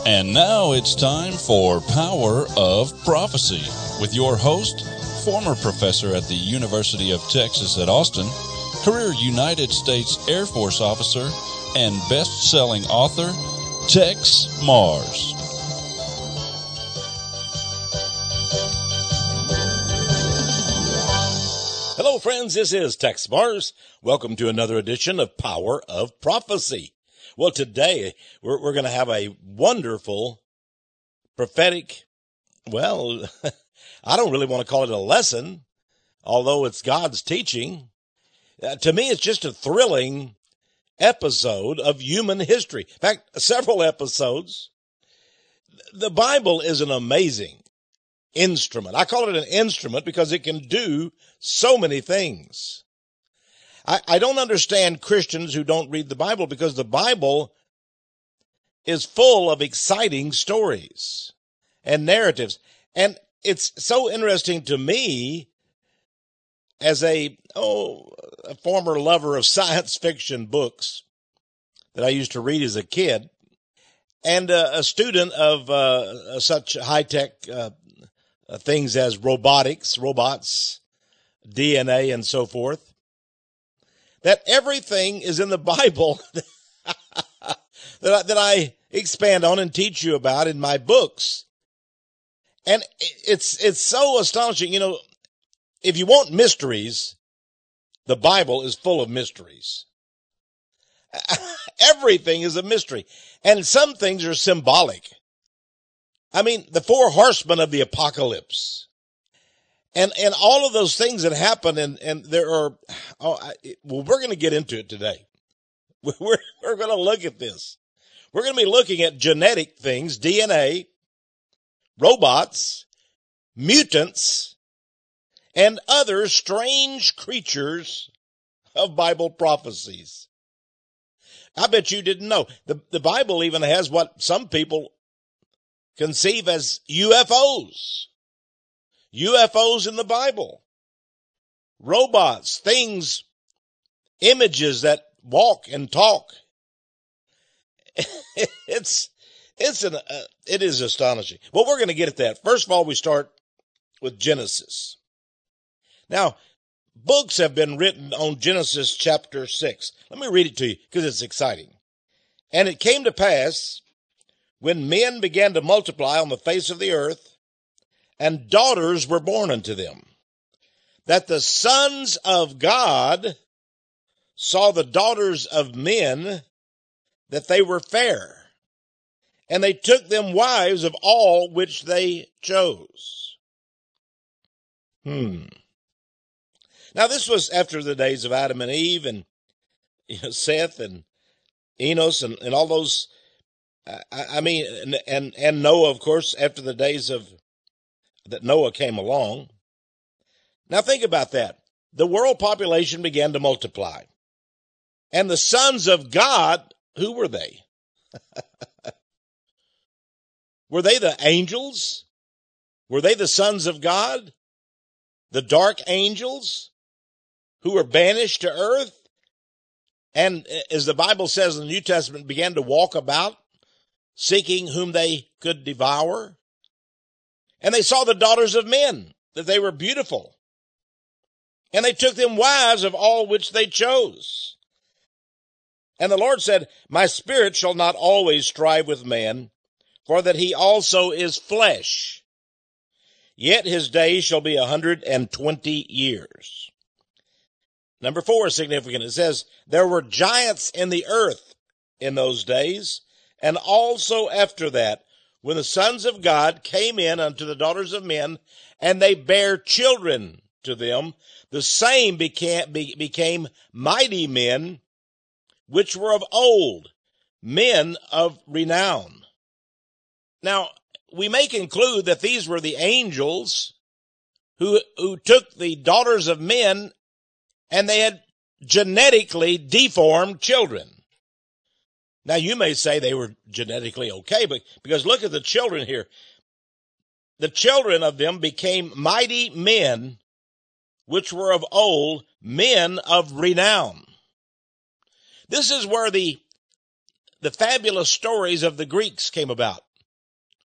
And now it's time for Power of Prophecy with your host, former professor at the University of Texas at Austin, career United States Air Force officer, and best-selling author, Tex Mars. Hello, friends. This is Tex Mars. Welcome to another edition of Power of Prophecy. Well, today we're going to have a wonderful prophetic, well, I don't really want to call it a lesson, although it's God's teaching. To me, it's just a thrilling episode of human history. In fact, several episodes. The Bible is an amazing instrument. I call it an instrument because it can do so many things. I don't understand Christians who don't read the Bible, because the Bible is full of exciting stories and narratives. And it's so interesting to me as a former lover of science fiction books that I used to read as a kid, and a student of such high-tech things as robots, DNA, and so forth, that everything is in the Bible that I expand on and teach you about in my books. And it's so astonishing. You know, if you want mysteries, the Bible is full of mysteries. Everything is a mystery. And some things are symbolic. I mean, the four horsemen of the apocalypse. And all of those things that happen, and there are, we're going to get into it today. We're going to look at this. We're going to be looking at genetic things, DNA, robots, mutants, and other strange creatures of Bible prophecies. I bet you didn't know. The Bible even has what some people conceive as UFOs. UFOs in the Bible. Robots, things, images that walk and talk. It is astonishing. Well, we're going to get at that. First of all, we start with Genesis. Now, books have been written on Genesis chapter 6. Let me read it to you because it's exciting. And it came to pass, when men began to multiply on the face of the earth, and daughters were born unto them, that the sons of God saw the daughters of men, that they were fair, and they took them wives of all which they chose. Now, this was after the days of Adam and Eve, and Seth and Enos and all those, and Noah, of course, after the days of that Noah came along. Now think about that. The world population began to multiply. And the sons of God, who were they? Were they the angels? Were they the sons of God? The dark angels who were banished to earth? And as the Bible says in the New Testament, began to walk about, seeking whom they could devour? And they saw the daughters of men, that they were beautiful. And they took them wives of all which they chose. And the Lord said, My spirit shall not always strive with man, for that he also is flesh. Yet his days shall be 120 years. Number 4 is significant. It says, There were giants in the earth in those days, and also after that, when the sons of God came in unto the daughters of men, and they bare children to them, the same became mighty men, which were of old, men of renown. Now, we may conclude that these were the angels who took the daughters of men, and they had genetically deformed children. Now, you may say they were genetically okay, but because look at the children here. The children of them became mighty men, which were of old, men of renown. This is where the fabulous stories of the Greeks came about.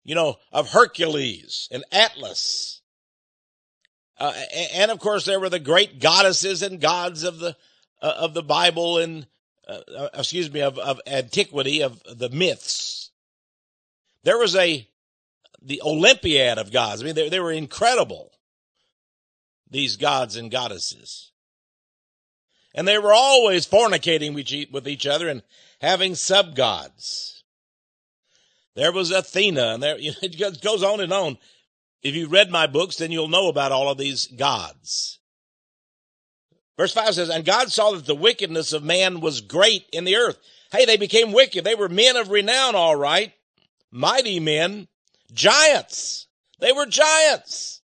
of Hercules and Atlas. And of course, there were the great goddesses and gods of the Bible and, of antiquity, of the myths. There was the Olympiad of gods. I mean, they were incredible, these gods and goddesses. And they were always fornicating with each other and having sub-gods. There was Athena, and it goes on and on. If you read my books, then you'll know about all of these gods. Verse 5 says, and God saw that the wickedness of man was great in the earth. Hey, they became wicked. They were men of renown, all right. Mighty men, giants. They were giants.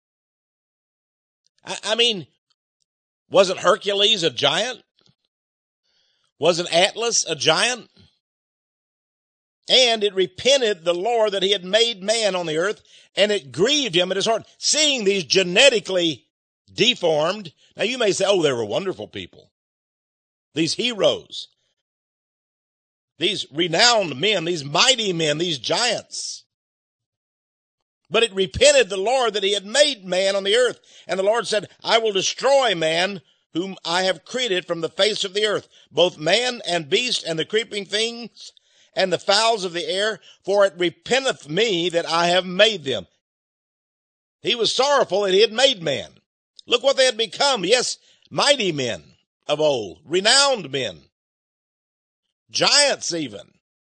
I mean, wasn't Hercules a giant? Wasn't Atlas a giant? And it repented the Lord that he had made man on the earth, and it grieved him at his heart, seeing these genetically deformed. Now you may say, oh, they were wonderful people. These heroes. These renowned men, these mighty men, these giants. But it repented the Lord that he had made man on the earth. And the Lord said, I will destroy man whom I have created from the face of the earth, both man and beast and the creeping things and the fowls of the air, for it repenteth me that I have made them. He was sorrowful that he had made man. Look what they had become. Yes, mighty men of old, renowned men, giants even.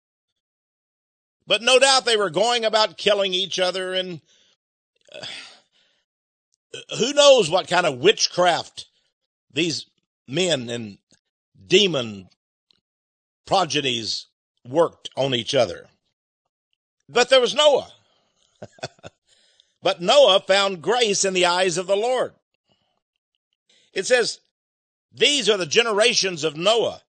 But no doubt they were going about killing each other, and who knows what kind of witchcraft these men and demon progenies worked on each other. But there was Noah. But Noah found grace in the eyes of the Lord. It says, these are the generations of Noah.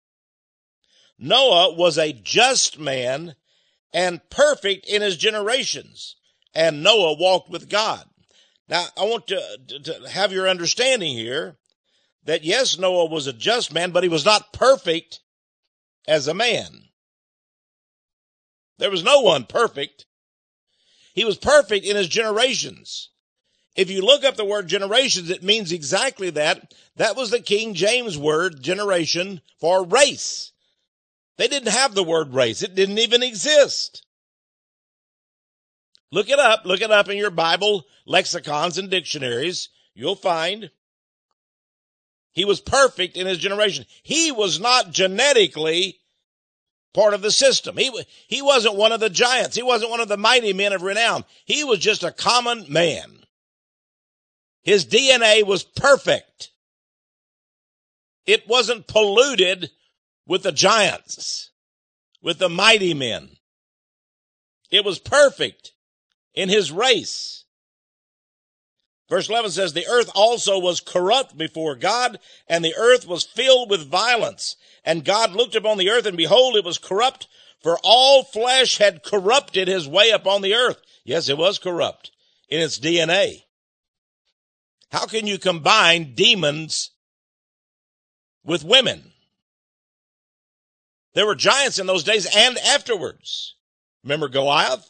Noah was a just man and perfect in his generations, and Noah walked with God. Now, I want to have your understanding here that yes, Noah was a just man, but he was not perfect as a man. There was no one perfect. He was perfect in his generations. If you look up the word generations, it means exactly that. That was the King James word, generation, for race. They didn't have the word race. It didn't even exist. Look it up in your Bible lexicons and dictionaries. You'll find he was perfect in his generation. He was not genetically part of the system. He wasn't one of the giants. He wasn't one of the mighty men of renown. He was just a common man. His DNA was perfect. It wasn't polluted with the giants, with the mighty men. It was perfect in his race. Verse 11 says, the earth also was corrupt before God, and the earth was filled with violence. And God looked upon the earth, and behold, it was corrupt, for all flesh had corrupted his way upon the earth. Yes, it was corrupt in its DNA. How can you combine demons with women? There were giants in those days and afterwards. Remember Goliath?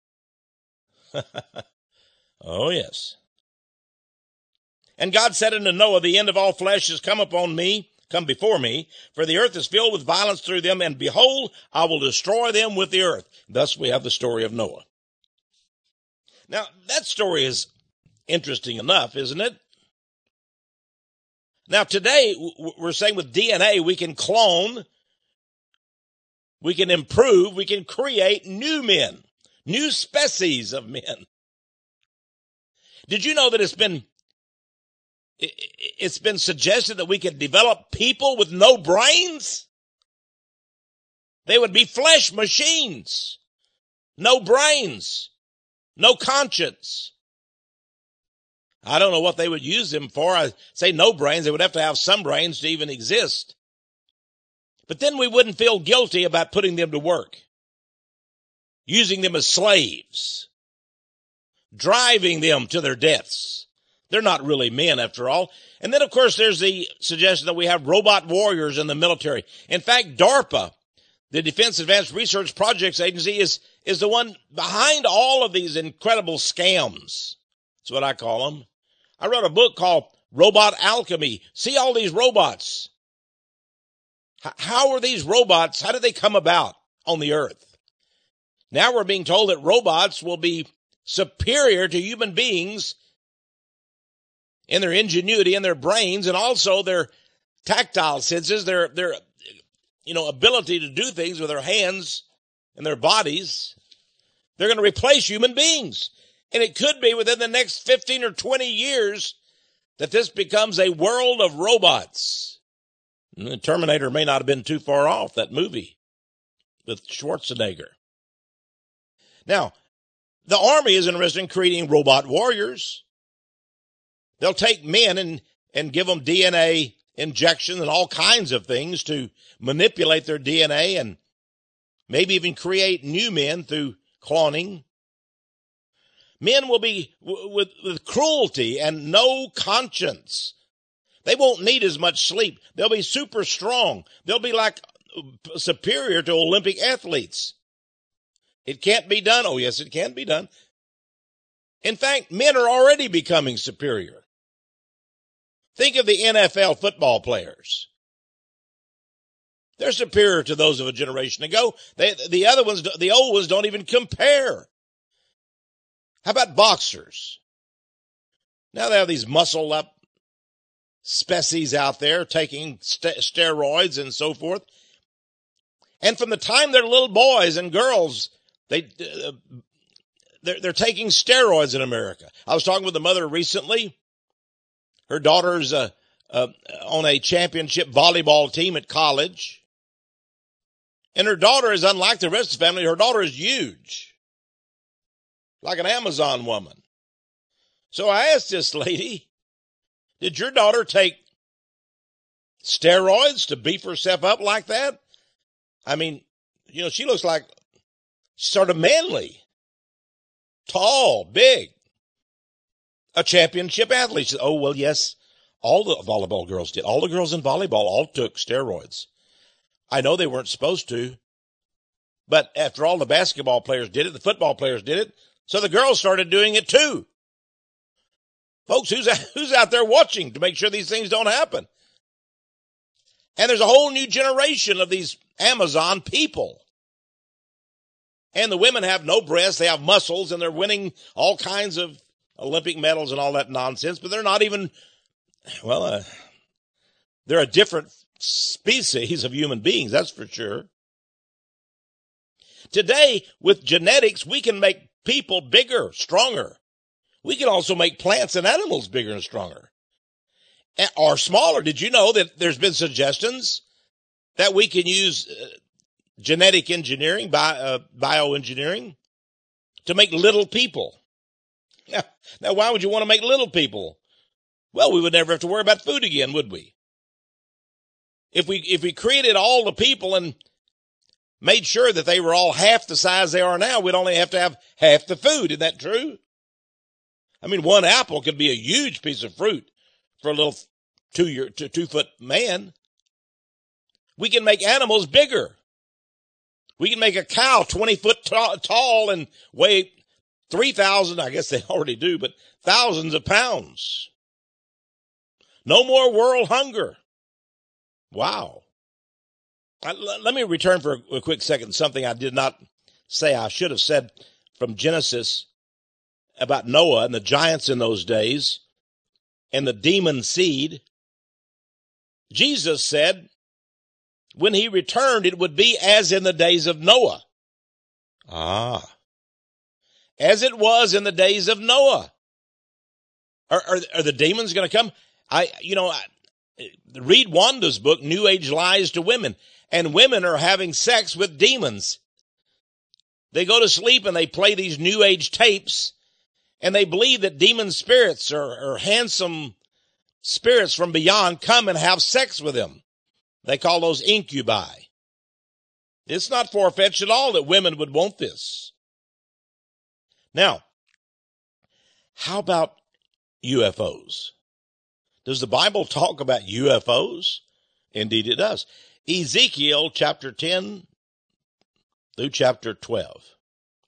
Oh, yes. And God said unto Noah, the end of all flesh is come before me, for the earth is filled with violence through them, and behold, I will destroy them with the earth. Thus we have the story of Noah. Now, that story is interesting enough, isn't it? Now, today, we're saying with DNA, we can clone, we can improve, we can create new men, new species of men. Did you know that it's been suggested that we could develop people with no brains? They would be flesh machines, no brains, no conscience. I don't know what they would use them for. I say no brains. They would have to have some brains to even exist. But then we wouldn't feel guilty about putting them to work, using them as slaves, driving them to their deaths. They're not really men after all. And then, of course, there's the suggestion that we have robot warriors in the military. In fact, DARPA, the Defense Advanced Research Projects Agency, is the one behind all of these incredible scams. That's what I call them. I wrote a book called Robot Alchemy. See all these robots. How are these robots? How did they come about on the earth? Now we're being told that robots will be superior to human beings in their ingenuity and their brains, and also their tactile senses, their ability to do things with their hands and their bodies. They're going to replace human beings. And it could be within the next 15 or 20 years that this becomes a world of robots. And the Terminator may not have been too far off, that movie with Schwarzenegger. Now, the Army is interested in creating robot warriors. They'll take men and give them DNA injections and all kinds of things to manipulate their DNA and maybe even create new men through cloning. Men will be with cruelty and no conscience. They won't need as much sleep. They'll be super strong. They'll be like superior to Olympic athletes. It can't be done. Oh, yes, it can be done. In fact, men are already becoming superior. Think of the NFL football players. They're superior to those of a generation ago. The other ones, the old ones, don't even compare. How about boxers? Now they have these muscle-up species out there taking steroids and so forth. And from the time they're little boys and girls, they're taking steroids in America. I was talking with a mother recently. Her daughter's on a championship volleyball team at college. And her daughter is unlike the rest of the family. Her daughter is huge, like an Amazon woman. So I asked this lady, did your daughter take steroids to beef herself up like that? I mean, she looks like sort of manly, tall, big, a championship athlete. She said, oh, well, yes, all the volleyball girls did. All the girls in volleyball all took steroids. I know they weren't supposed to, but after all, the basketball players did it, the football players did it, so the girls started doing it too. Folks, who's out there watching to make sure these things don't happen? And there's a whole new generation of these Amazon people. And the women have no breasts, they have muscles, and they're winning all kinds of Olympic medals and all that nonsense, but they're not even, they're a different species of human beings, that's for sure. Today, with genetics, we can make people bigger, stronger. We can also make plants and animals bigger and stronger. Or smaller. Did you know that there's been suggestions that we can use genetic engineering, bioengineering, to make little people? Now, why would you want to make little people? Well, we would never have to worry about food again, would we? If we created all the people and made sure that they were all half the size they are now, we'd only have to have half the food. Isn't that true? I mean, one apple could be a huge piece of fruit for a little 2-foot man. We can make animals bigger. We can make a cow 20 foot tall and weigh 3,000, I guess they already do, but thousands of pounds. No more world hunger. Wow. Let me return for a quick second, something I did not say. I should have said from Genesis about Noah and the giants in those days and the demon seed. Jesus said when he returned, it would be as in the days of Noah. As it was in the days of Noah. Are the demons going to come? Read Wanda's book, New Age Lies to Women, and women are having sex with demons. They go to sleep and they play these New Age tapes, and they believe that demon spirits or handsome spirits from beyond come and have sex with them. They call those incubi. It's not far-fetched at all that women would want this. Now, how about UFOs? Does the Bible talk about UFOs? Indeed it does. Ezekiel chapter 10 through chapter 12.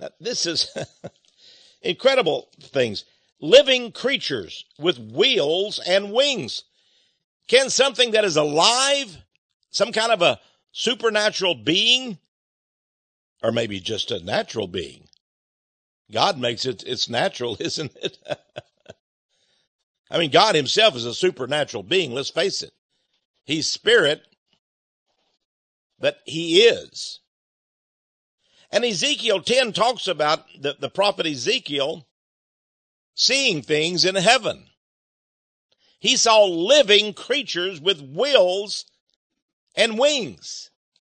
This is incredible things. Living creatures with wheels and wings. Can something that is alive, some kind of a supernatural being, or maybe just a natural being? God makes it's natural, isn't it? I mean, God himself is a supernatural being, let's face it. He's spirit, but he is. And Ezekiel 10 talks about the prophet Ezekiel seeing things in heaven. He saw living creatures with wheels and wings.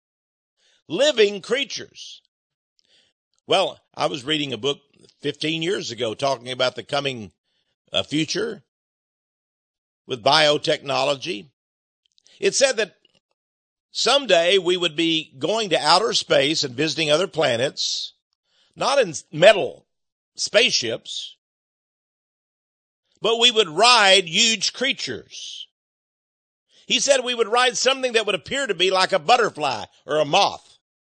Living creatures. Well, I was reading a book 15 years ago talking about the coming future with biotechnology. It said that someday we would be going to outer space and visiting other planets, not in metal spaceships, but we would ride huge creatures. He said we would ride something that would appear to be like a butterfly or a moth.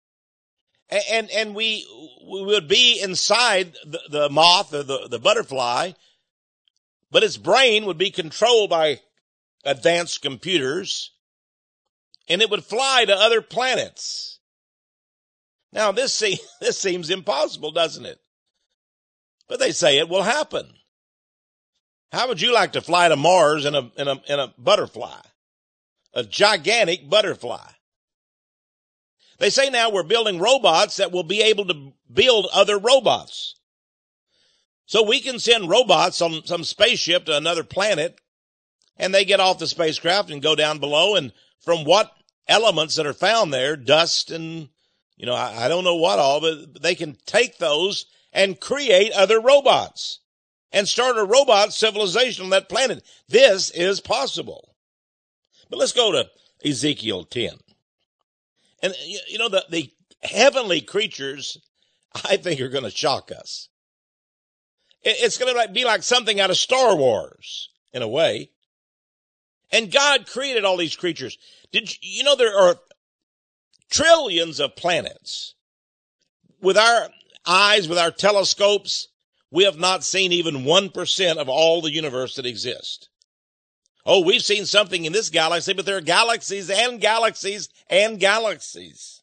And we would be inside the moth or the butterfly, but its brain would be controlled by advanced computers, and it would fly to other planets. Now, this seems impossible, doesn't it? But they say it will happen. How would you like to fly to Mars in a butterfly? A gigantic butterfly. They say now we're building robots that will be able to build other robots. So we can send robots on some spaceship to another planet, and they get off the spacecraft and go down below, and from what elements that are found there, dust and, I don't know what all, but they can take those and create other robots and start a robot civilization on that planet. This is possible. But let's go to Ezekiel 10. And, the heavenly creatures, I think, are going to shock us. It's going to be like something out of Star Wars, in a way. And God created all these creatures. Did you know there are trillions of planets? With our eyes, with our telescopes, we have not seen even 1% of all the universe that exists. Oh, we've seen something in this galaxy, but there are galaxies and galaxies and galaxies.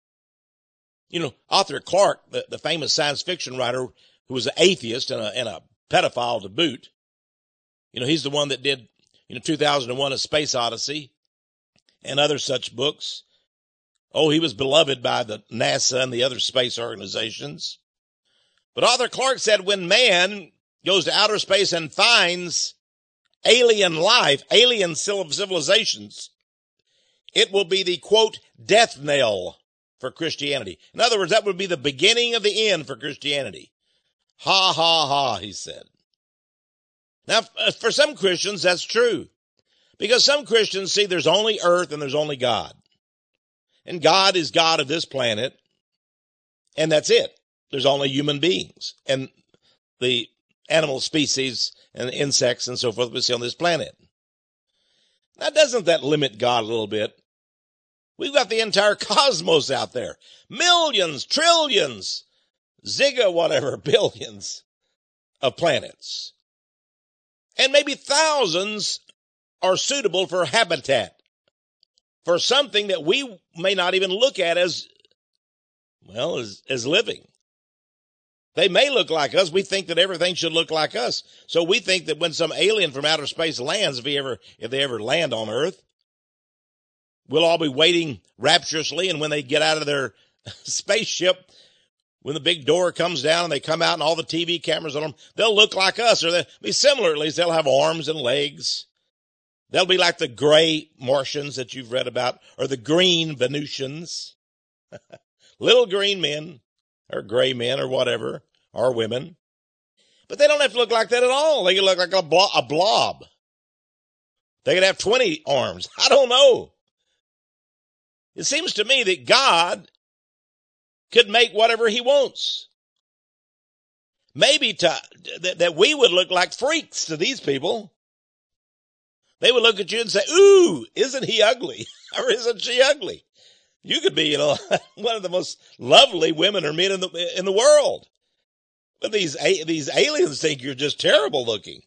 Arthur Clarke, the famous science fiction writer who was an atheist and a pedophile to boot, he's the one that did, 2001: A Space Odyssey and other such books. Oh, he was beloved by the NASA and the other space organizations. But Arthur Clarke said when man goes to outer space and finds alien life, alien civilizations, it will be the, quote, death knell for Christianity. In other words, that would be the beginning of the end for Christianity. Ha, ha, ha, he said. Now, for some Christians, that's true. Because some Christians see there's only earth and there's only God. And God is God of this planet. And that's it. There's only human beings. And the animal species and insects and so forth we see on this planet. Now, doesn't that limit God a little bit? We've got the entire cosmos out there. Millions, trillions, billions of planets. And maybe thousands are suitable for habitat, for something that we may not even look at as living. They may look like us. We think that everything should look like us. So we think that when some alien from outer space lands, if they ever land on Earth, we'll all be waiting rapturously. And when they get out of their spaceship, when the big door comes down and they come out and all the TV cameras on them, they'll look like us, or they'll be similar. At least they'll have arms and legs. They'll be like the gray Martians that you've read about, or the green Venusians. Little green men, or gray men, or whatever, or women. But they don't have to look like that at all. They can look like a blob. They could have 20 arms. I don't know. It seems to me that God could make whatever he wants. Maybe that we would look like freaks to these people. They would look at you and say, ooh, isn't he ugly? Or isn't she ugly? You could be, one of the most lovely women or men in the world. But these aliens think you're just terrible looking.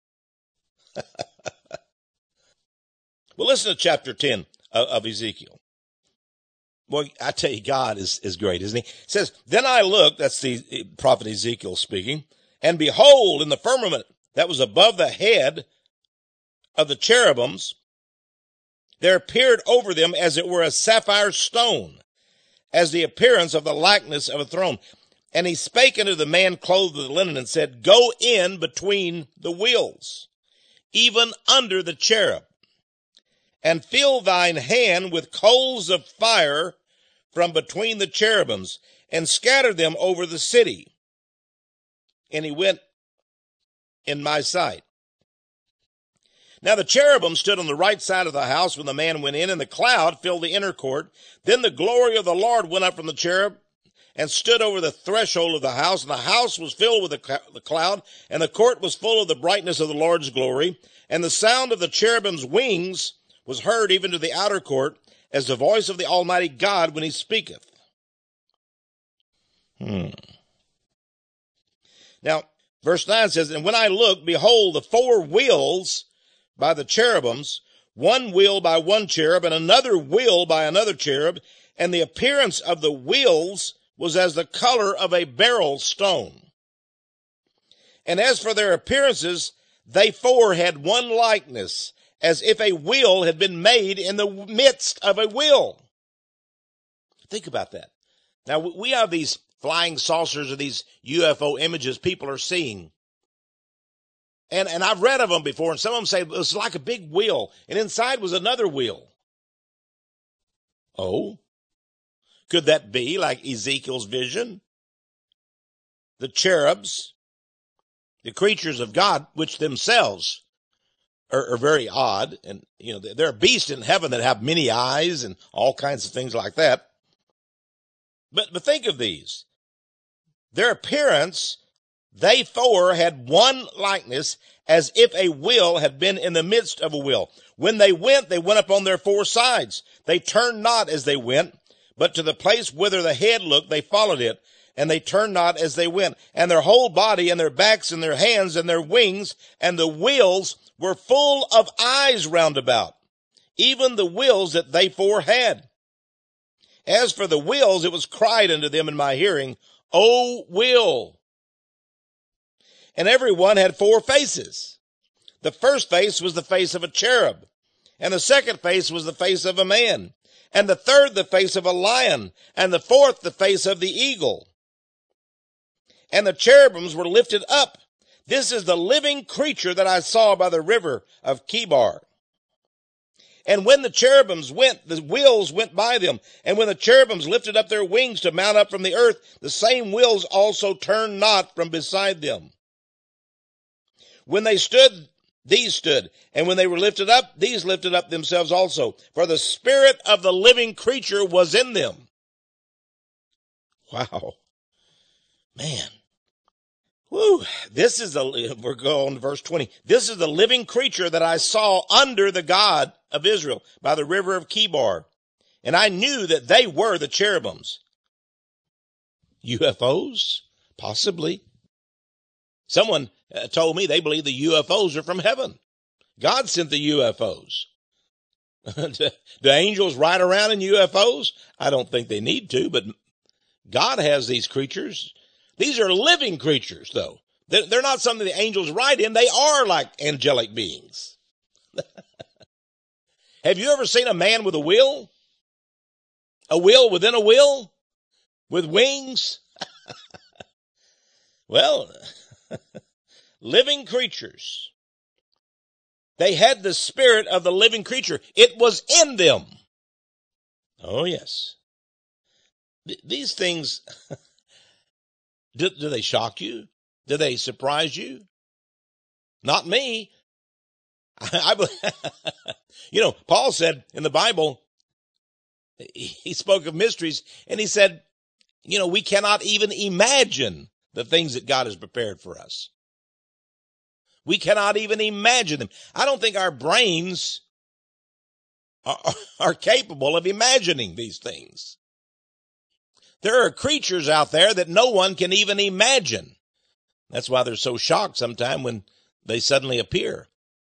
Well, listen to chapter 10 of Ezekiel. Well, I tell you, God is great, isn't he? It says, then I looked, that's the prophet Ezekiel speaking, and behold, in the firmament that was above the head of the cherubims, there appeared over them as it were a sapphire stone, as the appearance of the likeness of a throne. And he spake unto the man clothed with linen and said, go in between the wheels, even under the cherub, and fill thine hand with coals of fire from between the cherubims, and scatter them over the city. And he went in my sight. Now the cherubim stood on the right side of the house when the man went in, and the cloud filled the inner court. Then the glory of the Lord went up from the cherub and stood over the threshold of the house, and the house was filled with the cloud, and the court was full of the brightness of the Lord's glory. And the sound of the cherubim's wings was heard even to the outer court, as the voice of the Almighty God when he speaketh. Now, verse 9 says, and when I looked, behold, the four wheels by the cherubims, one wheel by one cherub, and another wheel by another cherub, and the appearance of the wheels was as the color of a beryl stone. And as for their appearances, they four had one likeness, as if a wheel had been made in the midst of a wheel. Think about that. Now, we have these flying saucers or these UFO images people are seeing. And I've read of them before, and some of them say it was like a big wheel, and inside was another wheel. Oh, could that be like Ezekiel's vision? The cherubs, the creatures of God, which themselves are very odd, and there are beasts in heaven that have many eyes and all kinds of things like that. But think of these. Their appearance, they four had one likeness, as if a wheel had been in the midst of a wheel. When they went up on their four sides. They turned not as they went, but to the place whither the head looked, they followed it, and they turned not as they went. And their whole body, and their backs, and their hands, and their wings, and the wheels were full of eyes round about, even the wheels that they four had. As for the wheels, it was cried unto them in my hearing, O wheel. And every one had four faces. The first face was the face of a cherub, and the second face was the face of a man, and the third the face of a lion, and the fourth the face of the eagle. And the cherubims were lifted up. This is the living creature that I saw by the river of Chebar. And when the cherubims went, the wheels went by them. And when the cherubims lifted up their wings to mount up from the earth, the same wheels also turned not from beside them. When they stood, these stood. And when they were lifted up, these lifted up themselves also. For the spirit of the living creature was in them. Wow. Man. Woo. We're going to verse 20. This is the living creature that I saw under the God of Israel by the river of Chebar. And I knew that they were the cherubims. UFOs? Possibly. Someone told me they believe the UFOs are from heaven. God sent the UFOs. Do angels ride around in UFOs? I don't think they need to, but God has these creatures. These are living creatures, though. They're not something the angels ride in. They are like angelic beings. Have you ever seen a man with a wheel? A wheel within a wheel? With wings? Well, living creatures. They had the spirit of the living creature. It was in them. Oh, yes. These things, do they shock you? Do they surprise you? Not me. Paul said in the Bible, he spoke of mysteries, and he said, we cannot even imagine the things that God has prepared for us. We cannot even imagine them. I don't think our brains are capable of imagining these things. There are creatures out there that no one can even imagine. That's why they're so shocked sometimes when they suddenly appear.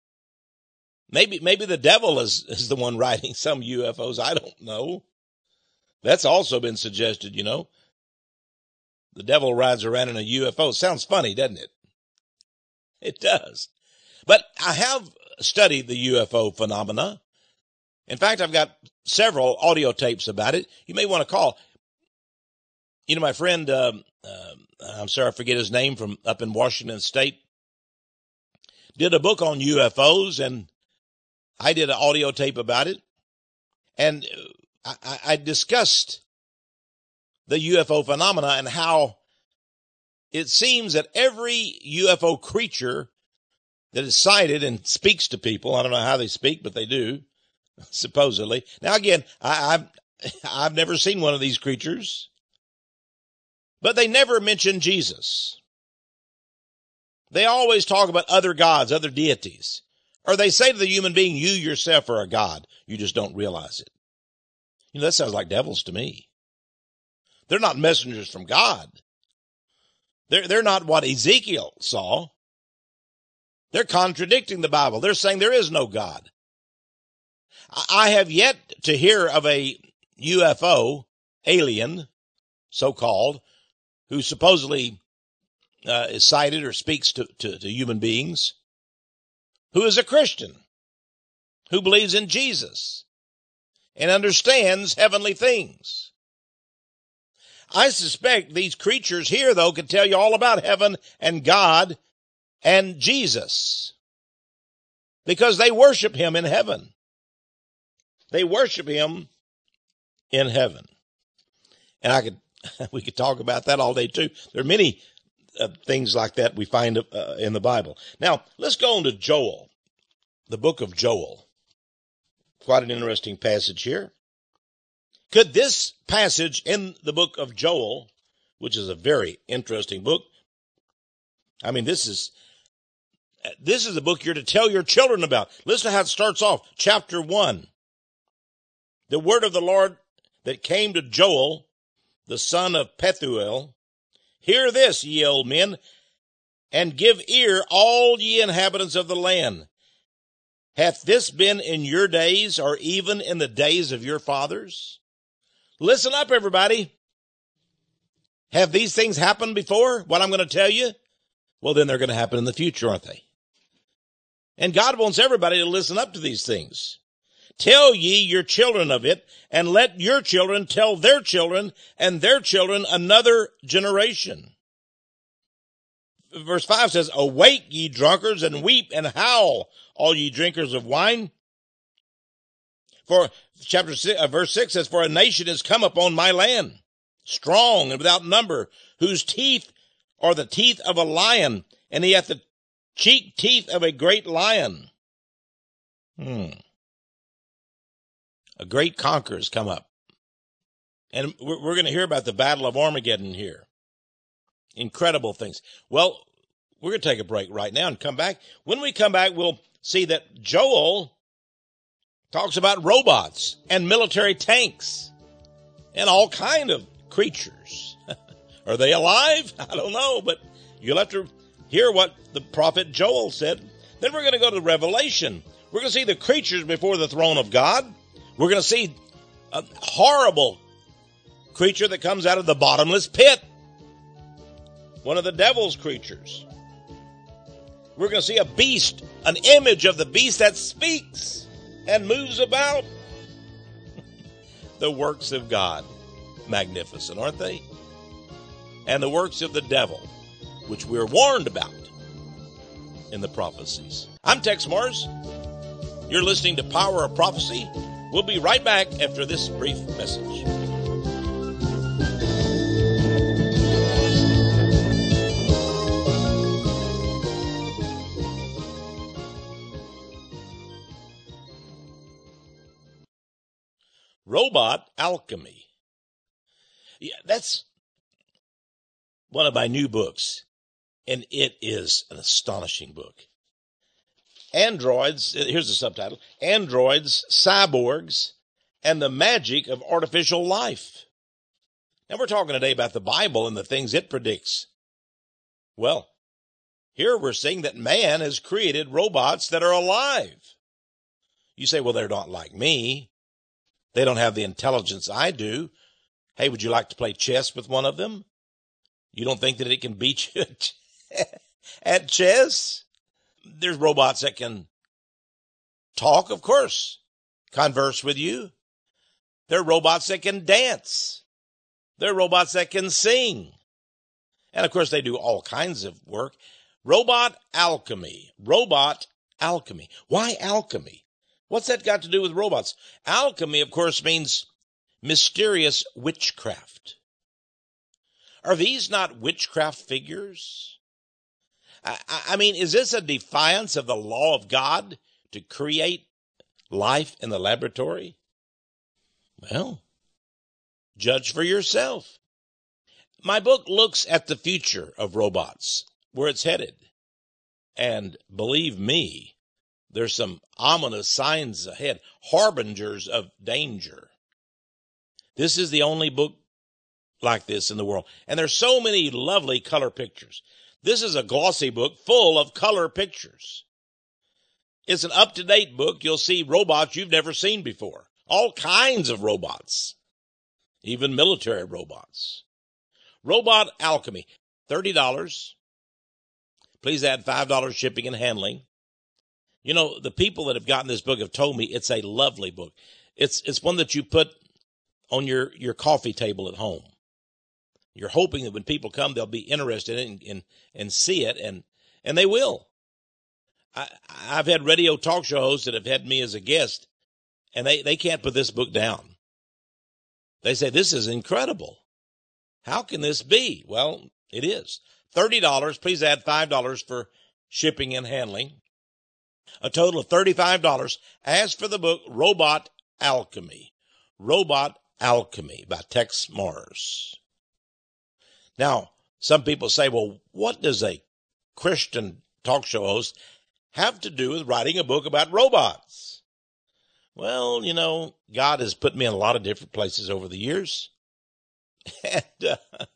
Maybe the devil is the one riding some UFOs. I don't know. That's also been suggested, you know. The devil rides around in a UFO. Sounds funny, doesn't it? It does. But I have studied the UFO phenomena. In fact, I've got several audio tapes about it. You may want to call. You know, my friend, I'm sorry, I forget his name, from up in Washington State, did a book on UFOs, and I did an audio tape about it. And I discussed the UFO phenomena and how it seems that every UFO creature that is sighted and speaks to people, I don't know how they speak, but they do, supposedly. Now, again, I've never seen one of these creatures, but they never mention Jesus. They always talk about other gods, other deities. Or they say to the human being, you yourself are a god. You just don't realize it. You know, that sounds like devils to me. They're not messengers from God. They're not what Ezekiel saw. They're contradicting the Bible. They're saying there is no God. I have yet to hear of a UFO alien, so-called, who supposedly is sighted or speaks to human beings, who is a Christian, who believes in Jesus and understands heavenly things. I suspect these creatures here, though, could tell you all about heaven and God and Jesus, because they worship him in heaven. They worship him in heaven. And we could talk about that all day too. There are many things like that we find in the Bible. Now, let's go on to Joel, the book of Joel. Quite an interesting passage here. Could this passage in the book of Joel, which is a very interesting book, I mean, this is a book you're to tell your children about. Listen to how it starts off. Chapter 1. The word of the Lord that came to Joel, the son of Pethuel. Hear this, ye old men, and give ear, all ye inhabitants of the land. Hath this been in your days, or even in the days of your fathers? Listen up, everybody. Have these things happened before? What I'm going to tell you? Well, then they're going to happen in the future, aren't they? And God wants everybody to listen up to these things. Tell ye your children of it, and let your children tell their children, and their children another generation. Verse 5 says, awake, ye drunkards, and weep and howl, all ye drinkers of wine. For verse 6 says, for a nation is come upon my land, strong and without number, whose teeth are the teeth of a lion, and he hath the cheek teeth of a great lion. A great conqueror has come up. And we're going to hear about the Battle of Armageddon here. Incredible things. Well, we're going to take a break right now and come back. When we come back, we'll see that Joel talks about robots and military tanks and all kind of creatures. Are they alive? I don't know, but you'll have to hear what the prophet Joel said. Then we're going to go to Revelation. We're going to see the creatures before the throne of God. We're going to see a horrible creature that comes out of the bottomless pit. One of the devil's creatures. We're going to see a beast, an image of the beast that speaks and moves about. The works of God. Magnificent, aren't they? And the works of the devil, which we're warned about in the prophecies. I'm Tex Mars. You're listening to Power of Prophecy. We'll be right back after this brief message. Robot alchemy. Yeah, that's one of my new books, and it is an astonishing book. Androids, here's the subtitle, Androids, Cyborgs, and the Magic of Artificial Life. Now we're talking today about the Bible and the things it predicts. Well, Here we're seeing that man has created robots that are alive. You say, well, they're not like me. They don't have the intelligence I do. Hey, would you like to play chess with one of them? You don't think that it can beat you at chess? There's robots that can talk, of course, converse with you. There are robots that can dance. There are robots that can sing. And, of course, they do all kinds of work. Robot alchemy. Robot alchemy. Why alchemy? What's that got to do with robots? Alchemy, of course, means mysterious witchcraft. Are these not witchcraft figures? I mean, is this a defiance of the law of God to create life in the laboratory? Well, judge for yourself. My book looks at the future of robots, where it's headed. And believe me, there's some ominous signs ahead, harbingers of danger. This is the only book like this in the world. And there's so many lovely color pictures. This is a glossy book full of color pictures. It's an up-to-date book. You'll see robots you've never seen before. All kinds of robots, even military robots. Robot alchemy, $30. Please add $5 shipping and handling. You know, the people that have gotten this book have told me it's a lovely book. It's one that you put on your coffee table at home. You're hoping that when people come, they'll be interested in and see it, and they will. I've had radio talk show hosts that have had me as a guest, and they can't put this book down. They say, this is incredible. How can this be? Well, it is. $30. Please add $5 for shipping and handling. A total of $35. As for the book, Robot Alchemy. Robot Alchemy by Tex Mars. Now, some people say, well, what does a Christian talk show host have to do with writing a book about robots? Well, you know, God has put me in a lot of different places over the years. And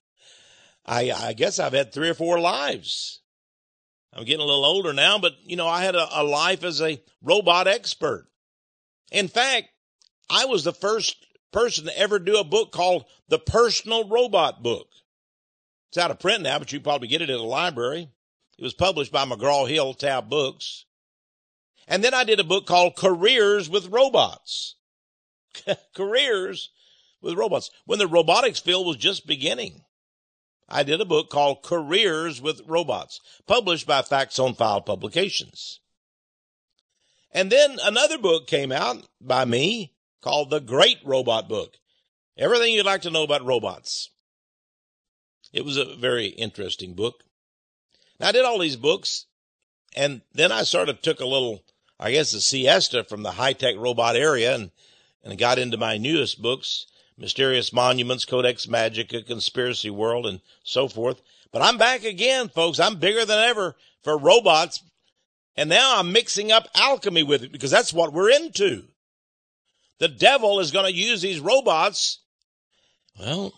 I guess I've had 3 or 4 lives. I'm getting a little older now, but, you know, I had a life as a robot expert. In fact, I was the first person to ever do a book called The Personal Robot Book. It's out of print now, but you probably get it at a library. It was published by McGraw-Hill Tab Books. And then I did a book called Careers with Robots. Careers with Robots. When the robotics field was just beginning, I did a book called Careers with Robots, published by Facts on File Publications. And then another book came out by me called The Great Robot Book. Everything you'd like to know about robots. It was a very interesting book. Now, I did all these books, and then I sort of took a little, I guess, a siesta from the high-tech robot area and got into my newest books, Mysterious Monuments, Codex Magica, Conspiracy World, and so forth. But I'm back again, folks. I'm bigger than ever for robots, and now I'm mixing up alchemy with it because that's what we're into. The devil is going to use these robots. Well,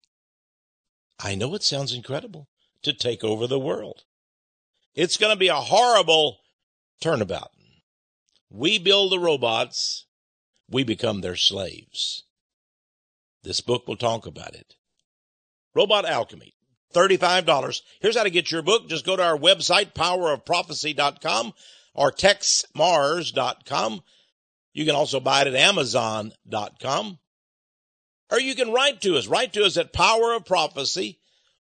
I know it sounds incredible, to take over the world. It's going to be a horrible turnabout. We build the robots, we become their slaves. This book will talk about it. Robot Alchemy, $35. Here's how to get your book. Just go to our website, powerofprophecy.com or texmars.com. You can also buy it at amazon.com. Or you can write to us. Write to us at Power of Prophecy,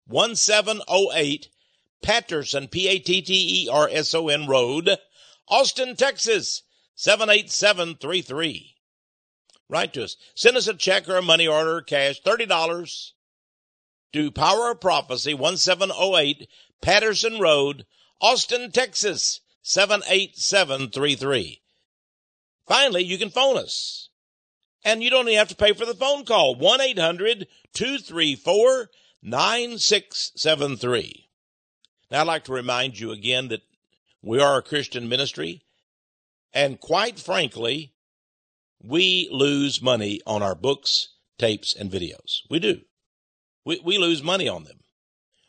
1708 Patterson, Patterson Road, Austin, Texas, 78733. Write to us. Send us a check or a money order or cash, $30 to Power of Prophecy, 1708 Patterson Road, Austin, Texas, 78733. Finally, you can phone us. And you don't even have to pay for the phone call. 1-800-234-9673. Now, I'd like to remind you again that we are a Christian ministry. And quite frankly, we lose money on our books, tapes, and videos. We do. We lose money on them.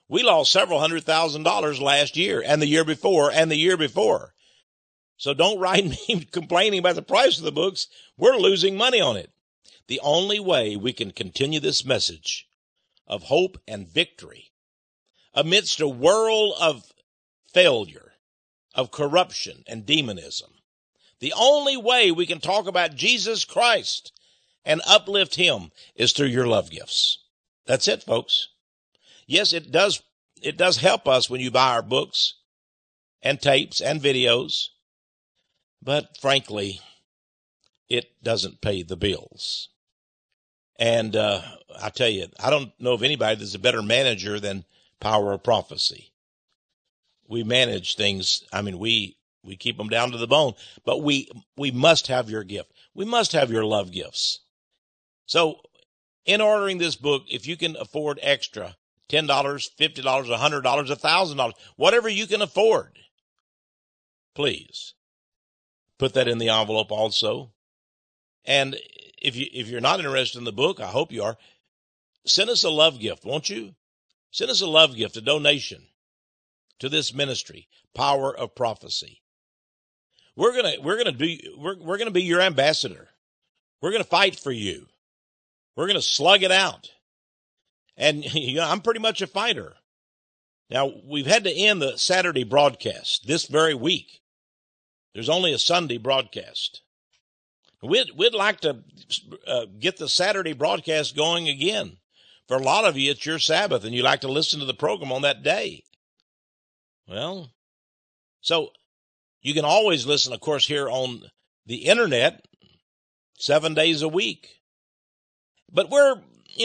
We lost several $100,000 last year and the year before and the year before. So don't write me complaining about the price of the books. We're losing money on it. The only way we can continue this message of hope and victory amidst a world of failure, of corruption and demonism, the only way we can talk about Jesus Christ and uplift him is through your love gifts. That's it, folks. Yes, it does help us when you buy our books and tapes and videos, but frankly, it doesn't pay the bills. And I tell you, I don't know of anybody that's a better manager than Power of Prophecy. We manage things. I mean, we keep them down to the bone, but we must have your gift. We must have your love gifts. So in ordering this book, if you can afford extra, $10, $50, $100, $1,000, whatever you can afford, please put that in the envelope also. And if you're not interested in the book, I hope you are, send us a love gift, won't you? Send us a love gift, a donation to this ministry, Power of Prophecy. We're gonna be your ambassador. We're gonna fight for you. We're gonna slug it out. And I'm pretty much a fighter. Now, we've had to end the Saturday broadcast this very week. There's only a Sunday broadcast. We'd like to get the Saturday broadcast going again. For a lot of you, it's your Sabbath, and you like to listen to the program on that day. Well, so you can always listen, of course, here on the internet 7 days a week. But we're,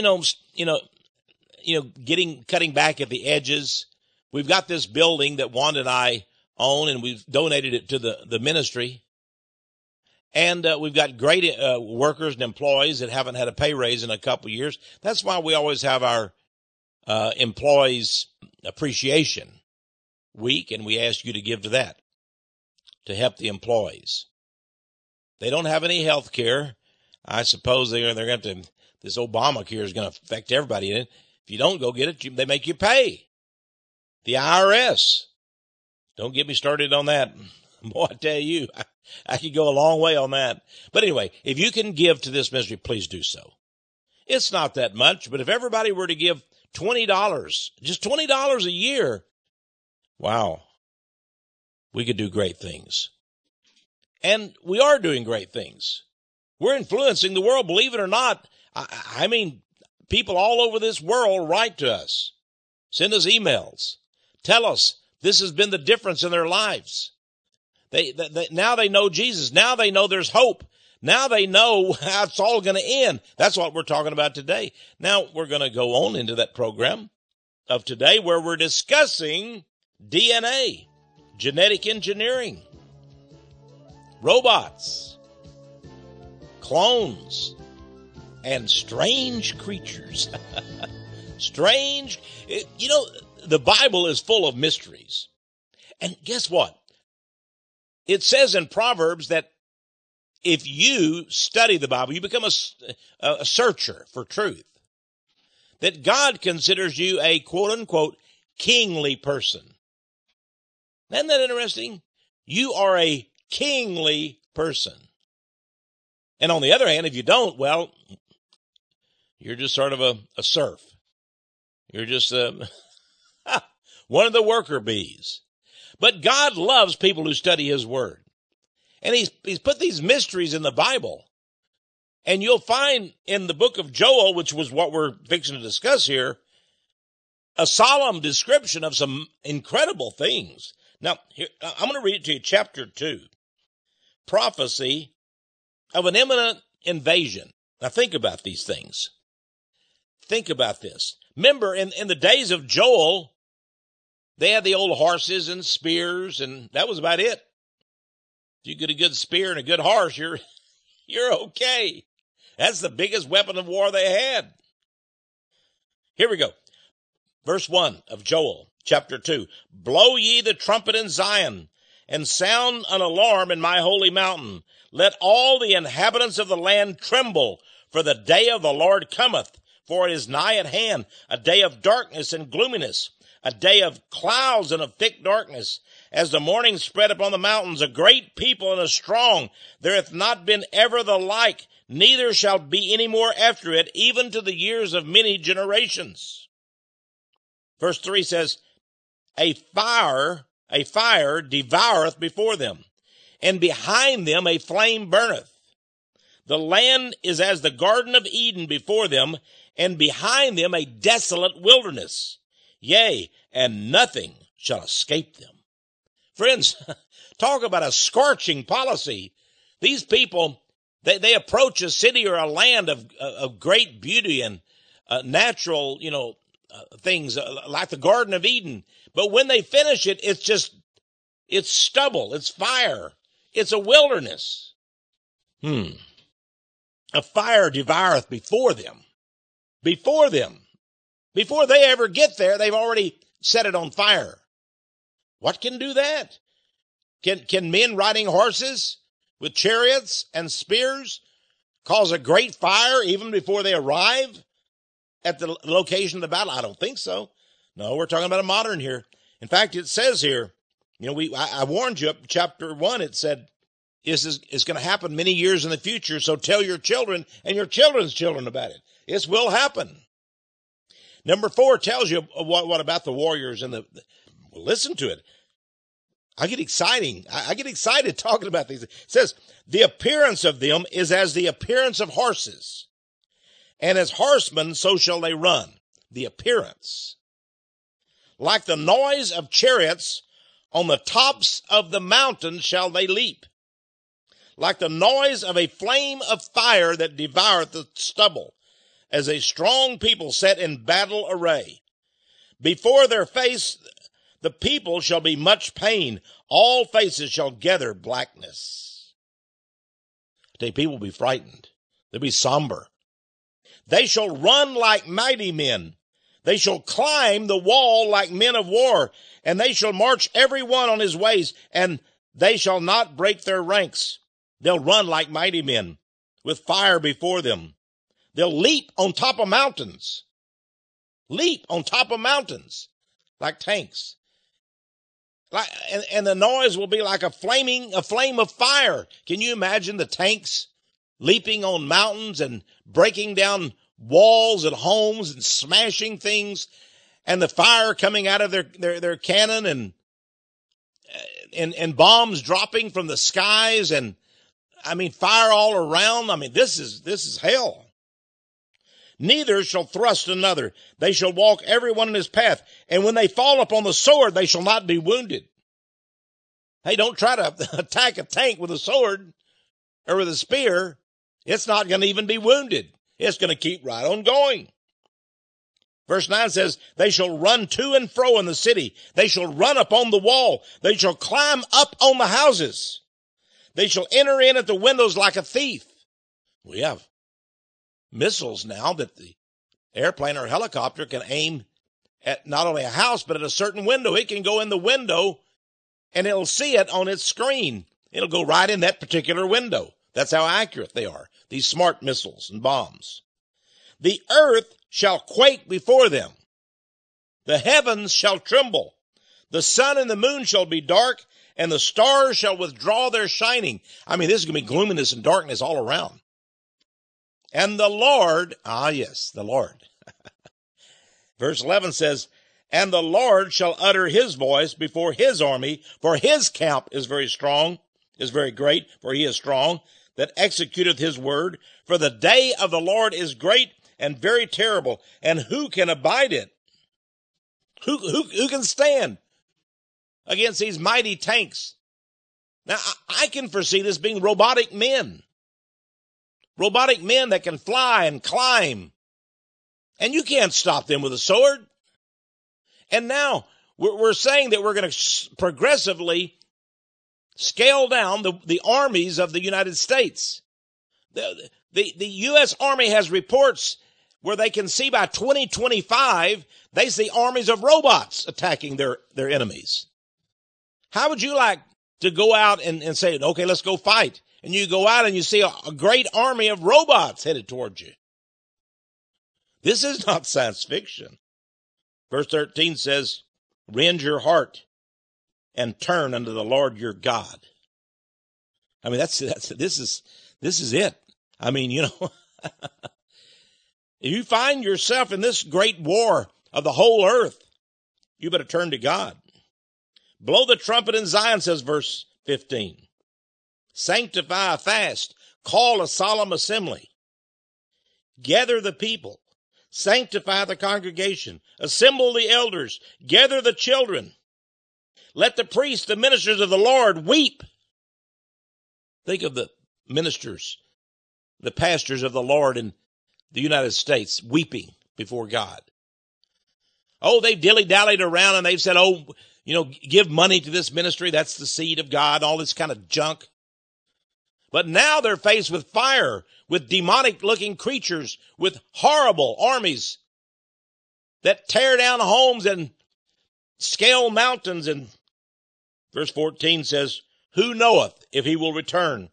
cutting back at the edges. We've got this building that Wanda and I own, and we've donated it to the ministry. And we've got great workers and employees that haven't had a pay raise in a couple of years. That's why we always have our employees appreciation week, and we ask you to give to that to help the employees. They don't have any health care. I suppose they're going to, this Obamacare is going to affect everybody in it. If you don't go get it, they make you pay. The IRS. Don't get me started on that. Boy, I tell you, I could go a long way on that. But anyway, if you can give to this ministry, please do so. It's not that much, but if everybody were to give $20, just $20 a year, wow, we could do great things. And we are doing great things. We're influencing the world, believe it or not. I mean, people all over this world write to us, send us emails, tell us this has been the difference in their lives. Now they know Jesus. Now they know there's hope. Now they know how it's all going to end. That's what we're talking about today. Now we're going to go on into that program of today where we're discussing DNA, genetic engineering, robots, clones, and strange creatures. The Bible is full of mysteries. And guess what? It says in Proverbs that if you study the Bible, you become a searcher for truth. That God considers you a quote-unquote kingly person. Isn't that interesting? You are a kingly person. And on the other hand, if you don't, well, you're just sort of a serf. You're just one of the worker bees. But God loves people who study his word. And he's put these mysteries in the Bible. And you'll find in the book of Joel, which was what we're fixing to discuss here, a solemn description of some incredible things. Now, here, I'm going to read it to you, chapter 2. Prophecy of an imminent invasion. Now, think about these things. Think about this. Remember, in the days of Joel, they had the old horses and spears, and that was about it. If you get a good spear and a good horse, you're okay. That's the biggest weapon of war they had. Here we go. Verse 1 of Joel, chapter 2. Blow ye the trumpet in Zion, and sound an alarm in my holy mountain. Let all the inhabitants of the land tremble, for the day of the Lord cometh, for it is nigh at hand, a day of darkness and gloominess, a day of clouds and of thick darkness, as the morning spread upon the mountains, a great people and a strong. There hath not been ever the like, neither shall be any more after it, even to the years of many generations. Verse 3 says, a fire devoureth before them, and behind them a flame burneth. The land is as the Garden of Eden before them, and behind them a desolate wilderness. Yea, and nothing shall escape them. Friends, talk about a scorching policy. These people, they approach a city or a land of great beauty and natural, things like the Garden of Eden. But when they finish it, it's stubble, it's fire, it's a wilderness. A fire devoureth before them. Before them. Before they ever get there, they've already set it on fire. What can do that? Can men riding horses with chariots and spears cause a great fire even before they arrive at the location of the battle? I don't think so. No, we're talking about a modern here. In fact, it says here, I warned you up in chapter 1, it said, this is going to happen many years in the future, so tell your children and your children's children about it. This will happen. Number 4 tells you what about the warriors and listen to it. I get excited talking about these. It says, the appearance of them is as the appearance of horses, and as horsemen, so shall they run. The appearance. Like the noise of chariots on the tops of the mountains shall they leap. Like the noise of a flame of fire that devoureth the stubble, as a strong people set in battle array. Before their face the people shall be much pain. All faces shall gather blackness. People will be frightened. They'll be somber. They shall run like mighty men. They shall climb the wall like men of war, and they shall march every one on his ways, and they shall not break their ranks. They'll run like mighty men with fire before them. They'll leap on top of mountains. Leap on top of mountains like tanks. And the noise will be like a flame of fire. Can you imagine the tanks leaping on mountains and breaking down walls and homes and smashing things, and the fire coming out of their cannon and bombs dropping from the skies, and fire all around. This is hell. Neither shall thrust another. They shall walk every one in his path. And when they fall upon the sword, they shall not be wounded. Hey, don't try to attack a tank with a sword or with a spear. It's not going to even be wounded. It's going to keep right on going. Verse 9 says, they shall run to and fro in the city. They shall run upon the wall. They shall climb up on the houses. They shall enter in at the windows like a thief. We have missiles now that the airplane or helicopter can aim at not only a house, but at a certain window. It can go in the window and it'll see it on its screen. It'll go right in that particular window. That's how accurate they are, these smart missiles and bombs. The earth shall quake before them. The heavens shall tremble. The sun and the moon shall be dark, and the stars shall withdraw their shining. This is going to be gloominess and darkness all around. And the Lord, the Lord. Verse 11 says, and the Lord shall utter his voice before his army, for his camp is very strong, is very great, for he is strong, that executeth his word. For the day of the Lord is great and very terrible, and who can abide it? Who can stand against these mighty tanks? Now, I can foresee this being robotic men. Robotic men that can fly and climb. And you can't stop them with a sword. And now we're saying that we're going to progressively scale down the armies of the United States. The U.S. Army has reports where they can see by 2025, they see armies of robots attacking their enemies. How would you like to go out and say, okay, let's go fight? And you go out and you see a great army of robots headed towards you. This is not science fiction. Verse 13 says, rend your heart and turn unto the Lord your God. I mean, this is it. I mean, you know, if you find yourself in this great war of the whole earth, you better turn to God. Blow the trumpet in Zion, says verse 15. Sanctify a fast. Call a solemn assembly. Gather the people. Sanctify the congregation. Assemble the elders. Gather the children. Let the priests, the ministers of the Lord, weep. Think of the ministers, the pastors of the Lord in the United States weeping before God. Oh, they've dilly-dallied around and they've said, oh, you know, give money to this ministry. That's the seed of God, all this kind of junk. But now they're faced with fire, with demonic-looking creatures, with horrible armies that tear down homes and scale mountains. And verse 14 says, who knoweth if he will return?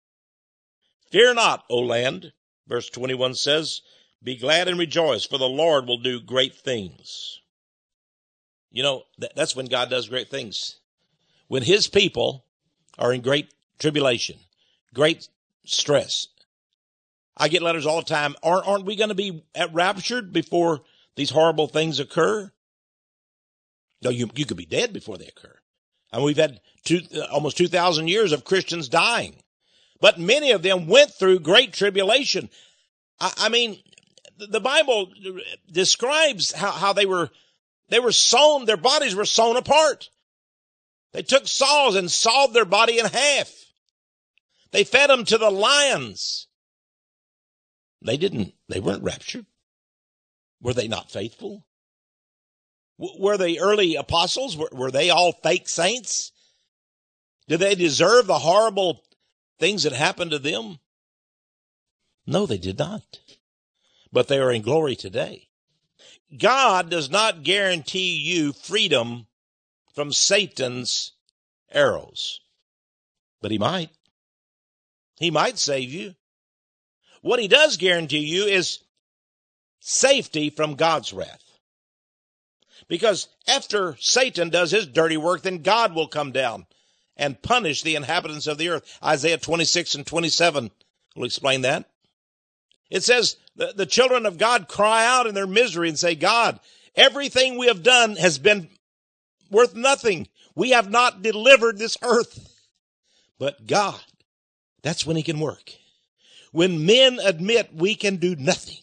Fear not, O land. Verse 21 says, be glad and rejoice, for the Lord will do great things. You know, that's when God does great things. When his people are in great tribulation, great stress. I get letters all the time. Aren't we going to be raptured before these horrible things occur? No, you could be dead before they occur. And we've had almost 2,000 years of Christians dying. But many of them went through great tribulation. I mean, the Bible describes how they were sewn, their bodies were sewn apart. They took saws and sawed their body in half. They fed them to the lions. They weren't raptured. Were they not faithful? Were the early apostles, were they all fake saints? Did they deserve the horrible things that happened to them? No, they did not. But they are in glory today. God does not guarantee you freedom from Satan's arrows. But he might. He might save you. What he does guarantee you is safety from God's wrath. Because after Satan does his dirty work, then God will come down and punish the inhabitants of the earth. Isaiah 26 and 27 will explain that. It says the children of God cry out in their misery and say, God, everything we have done has been worth nothing. We have not delivered this earth. But God, that's when he can work. When men admit we can do nothing.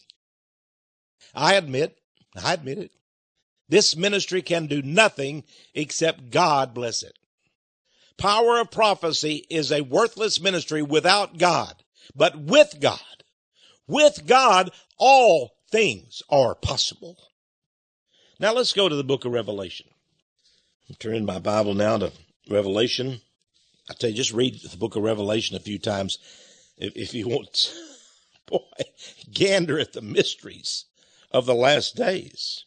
I admit it. This ministry can do nothing except God bless it. Power of Prophecy is a worthless ministry without God. But with God, all things are possible. Now let's go to the book of Revelation. I'm turning my Bible now to Revelation. I tell you, just read the book of Revelation a few times if you want. Boy, gander at the mysteries of the last days.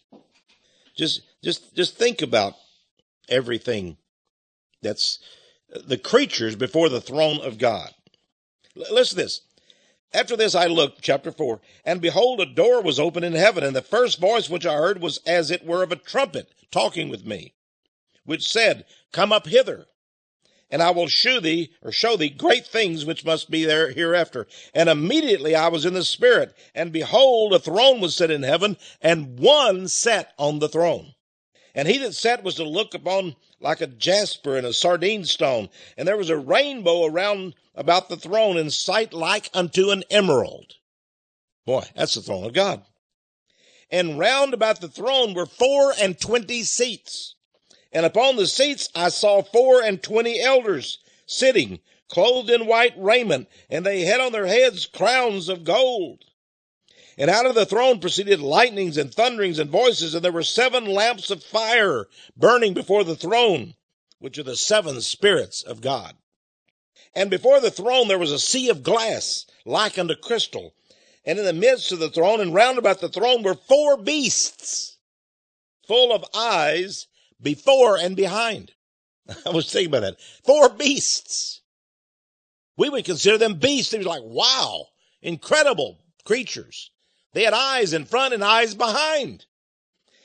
Just think about everything that's the creatures before the throne of God. Listen to this. After this I looked, chapter 4, and behold, a door was opened in heaven, and the first voice which I heard was as it were of a trumpet talking with me, which said, come up hither, and I will show thee great things which must be there hereafter. And immediately I was in the Spirit, and behold, a throne was set in heaven, and one sat on the throne. And he that sat was to look upon like a jasper and a sardine stone. And there was a rainbow around about the throne in sight like unto an emerald. Boy, that's the throne of God. And round about the throne were 24 seats. And upon the seats I saw 24 elders sitting, clothed in white raiment, and they had on their heads crowns of gold. And out of the throne proceeded lightnings and thunderings and voices, and there were 7 lamps of fire burning before the throne, which are the 7 spirits of God. And before the throne there was a sea of glass, like unto crystal. And in the midst of the throne and round about the throne were 4 beasts, full of eyes before and behind. I was thinking about that. 4 beasts. We would consider them beasts. They were like, wow, incredible creatures. They had eyes in front and eyes behind.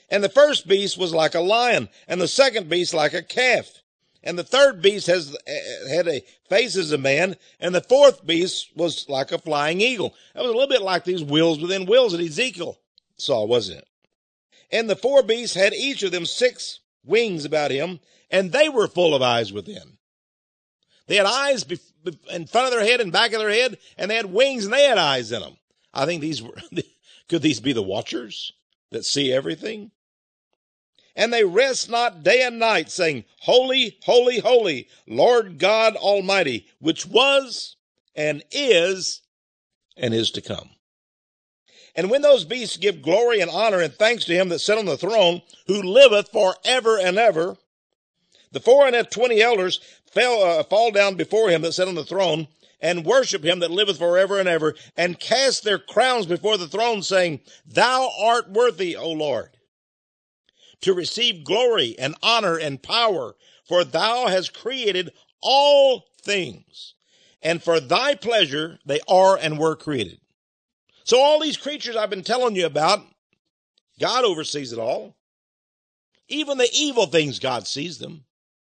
And the first beast was like a lion, and the second beast like a calf. And the third beast had a face as a man, and the fourth beast was like a flying eagle. That was a little bit like these wheels within wheels that Ezekiel saw, wasn't it? And the four beasts had each of them 6 wings about him, and they were full of eyes within. They had eyes in front of their head and back of their head, and they had wings and they had eyes in them. I think could these be the watchers that see everything? And they rest not day and night, saying, Holy, holy, holy, Lord God Almighty, which was and is to come. And when those beasts give glory and honor and thanks to him that sat on the throne, who liveth forever and ever, the 24 elders fall down before him that sat on the throne, and worship him that liveth forever and ever, and cast their crowns before the throne, saying, Thou art worthy, O Lord, to receive glory and honor and power, for thou hast created all things, and for thy pleasure they are and were created. So all these creatures I've been telling you about, God oversees it all. Even the evil things, God sees them.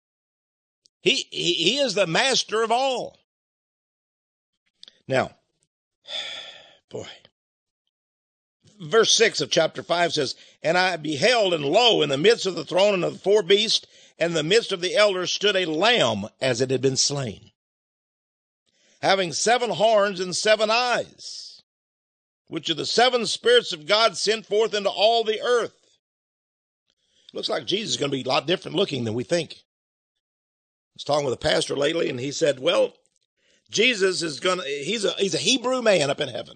He is the master of all. Now, boy, verse 6 of chapter 5 says, And I beheld, and lo, in the midst of the throne and of the 4 beasts, and in the midst of the elders stood a lamb as it had been slain, having 7 horns and 7 eyes, which are the 7 spirits of God sent forth into all the earth. Looks like Jesus is going to be a lot different looking than we think. I was talking with a pastor lately, and he said, well, Jesus is he's a Hebrew man up in heaven.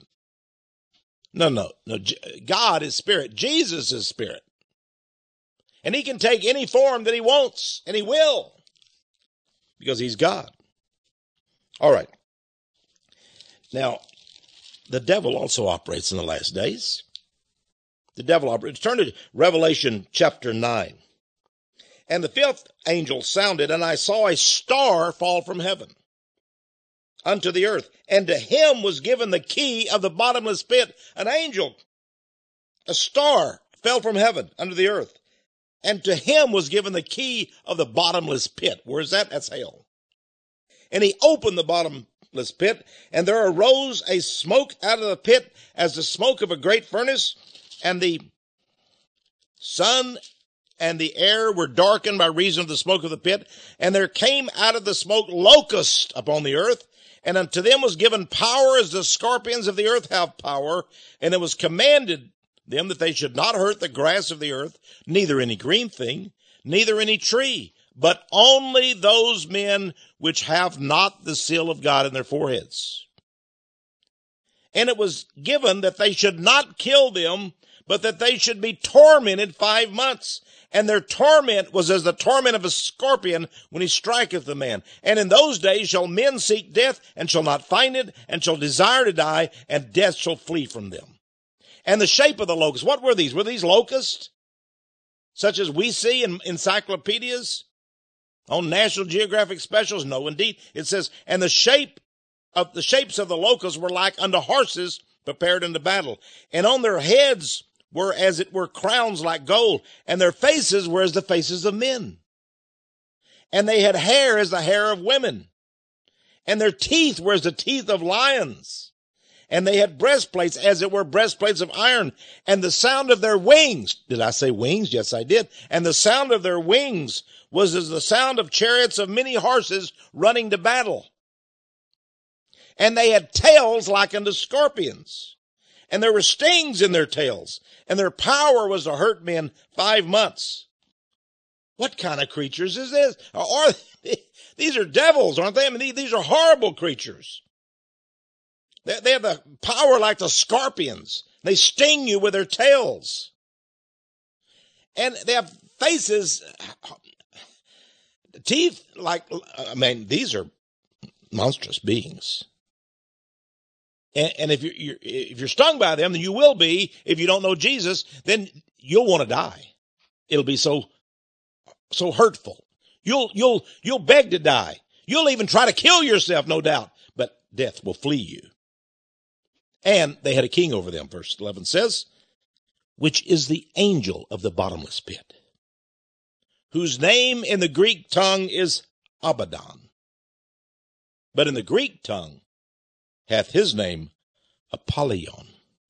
No. God is spirit. Jesus is spirit. And he can take any form that he wants, and he will, because he's God. All right. Now, the devil also operates in the last days. The devil operates. Turn to Revelation chapter 9. And the 5th angel sounded, and I saw a star fall from heaven unto the earth. And to him was given the key of the bottomless pit. An angel, a star, fell from heaven unto the earth. And to him was given the key of the bottomless pit. Where is that? That's hell. And he opened the bottomless pit, and there arose a smoke out of the pit as the smoke of a great furnace, and the sun and the air were darkened by reason of the smoke of the pit. And there came out of the smoke locusts upon the earth, and unto them was given power as the scorpions of the earth have power. And it was commanded them that they should not hurt the grass of the earth, neither any green thing, neither any tree, but only those men which have not the seal of God in their foreheads. And it was given that they should not kill them, but that they should be tormented 5 months. And their torment was as the torment of a scorpion when he striketh the man. And in those days shall men seek death, and shall not find it, and shall desire to die, and death shall flee from them. And the shape of the locusts, what were these? Were these locusts, such as we see in encyclopedias, on National Geographic specials? No, indeed. It says, and the shapes of the locusts were like unto horses prepared unto battle. And on their heads were as it were crowns like gold, and their faces were as the faces of men. And they had hair as the hair of women, and their teeth were as the teeth of lions. And they had breastplates as it were breastplates of iron, and the sound of their wings, did I say wings? Yes, I did. And the sound of their wings was as the sound of chariots of many horses running to battle. And they had tails like unto scorpions, and there were stings in their tails, and their power was to hurt men 5 months. What kind of creatures is this? These are devils, aren't they? I mean, these are horrible creatures. They have the power like the scorpions. They sting you with their tails. And they have faces, teeth like, these are monstrous beings. And if you're stung by them, then you will be. If you don't know Jesus, then you'll want to die. It'll be so hurtful. You'll beg to die. You'll even try to kill yourself, no doubt, but death will flee you. And they had a king over them, verse 11 says, which is the angel of the bottomless pit, whose name in the Greek tongue is Abaddon, but in the Greek tongue hath his name Apollyon.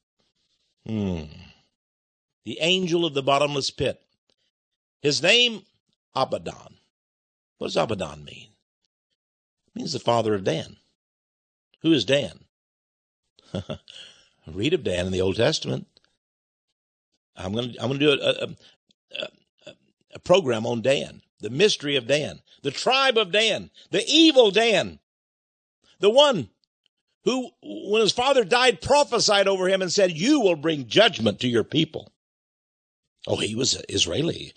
The angel of the bottomless pit. His name, Abaddon. What does Abaddon mean? It means the father of Dan. Who is Dan? Read of Dan in the Old Testament. I'm going to do a program on Dan, the mystery of Dan, the tribe of Dan, the evil Dan, the one who, when his father died, prophesied over him and said, you will bring judgment to your people. Oh, he was an Israelite.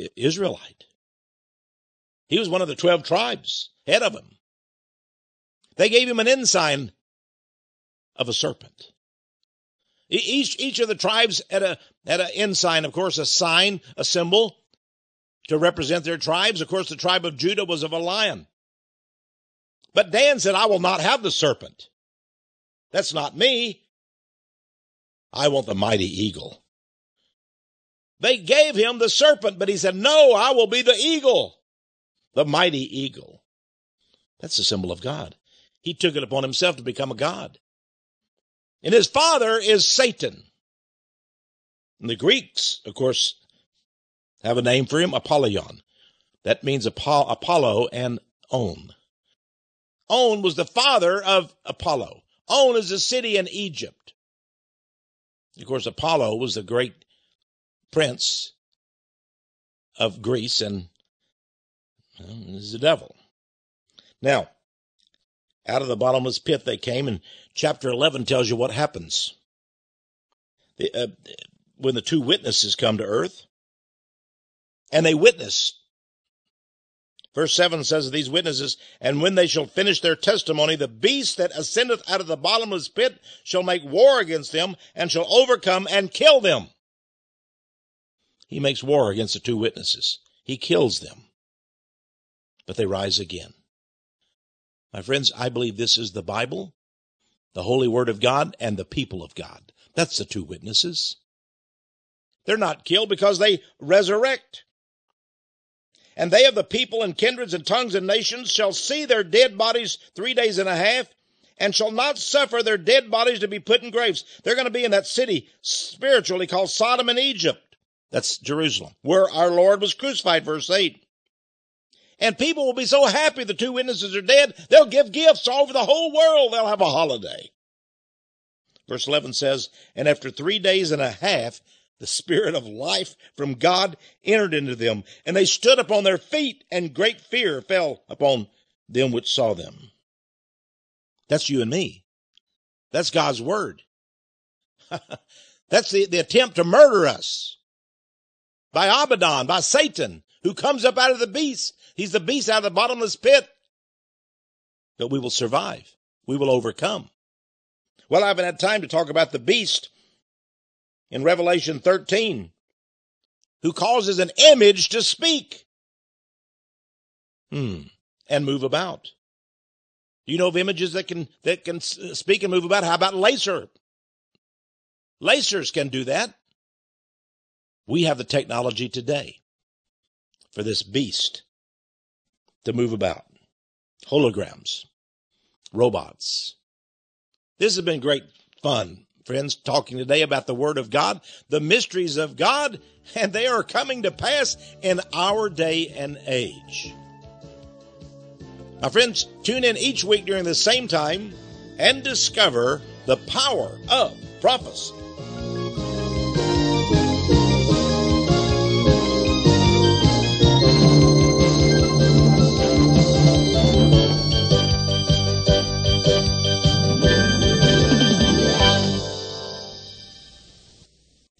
He was one of the 12 tribes, head of them. They gave him an ensign of a serpent. Each of the tribes had an ensign, of course, a sign, a symbol to represent their tribes. Of course, the tribe of Judah was of a lion. But Dan said, I will not have the serpent. That's not me. I want the mighty eagle. They gave him the serpent, but he said, no, I will be the eagle, the mighty eagle. That's the symbol of God. He took it upon himself to become a god. And his father is Satan. And the Greeks, of course, have a name for him, Apollyon. That means Apollo and On. On was the father of Apollo. On is a city in Egypt. Of course, Apollo was the great prince of Greece, and is the devil. Now, out of the bottomless pit they came, and chapter 11 tells you what happens. When the two witnesses come to earth, and they witness. Verse 7 says of these witnesses, and when they shall finish their testimony, the beast that ascendeth out of the bottomless pit shall make war against them, and shall overcome and kill them. He makes war against the two witnesses. He kills them. But they rise again. My friends, I believe this is the Bible, the Holy Word of God, and the people of God. That's the two witnesses. They're not killed because they resurrect. And they of the people and kindreds and tongues and nations shall see their dead bodies 3 days and a half, and shall not suffer their dead bodies to be put in graves. They're going to be in that city spiritually called Sodom and Egypt. That's Jerusalem, where our Lord was crucified, verse 8. And people will be so happy the two witnesses are dead, they'll give gifts all over the whole world. They'll have a holiday. Verse 11 says, and after 3 days and a half, the spirit of life from God entered into them, and they stood upon their feet, and great fear fell upon them which saw them. That's you and me. That's God's word. That's the attempt to murder us by Abaddon, by Satan, who comes up out of the beast. He's the beast out of the bottomless pit. But we will survive. We will overcome. Well, I haven't had time to talk about the beast in Revelation 13, who causes an image to speak and move about. Do you know of images that can speak and move about? How about laser? Lasers can do that. We have the technology today for this beast to move about. Holograms, robots. This has been great fun, friends, talking today about the Word of God, the mysteries of God, and they are coming to pass in our day and age. My friends, tune in each week during the same time and discover the power of prophecy.